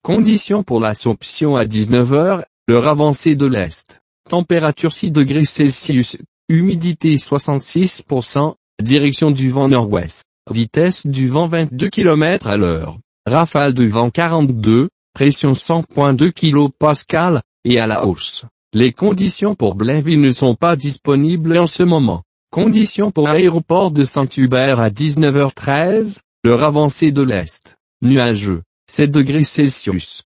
Conditions pour l'Assomption à 19 heures, l'heure avancée de l'Est. Température 6 degrés Celsius, humidité 66%, direction du vent nord-ouest, vitesse du vent 22 km à l'heure, rafale de vent 42, pression 100.2 kPa, et à la hausse. Les conditions pour Blainville ne sont pas disponibles en ce moment. Conditions pour aéroport de Saint-Hubert à 19h13, l'heure avancée de l'Est. Nuageux, 7 degrés Celsius.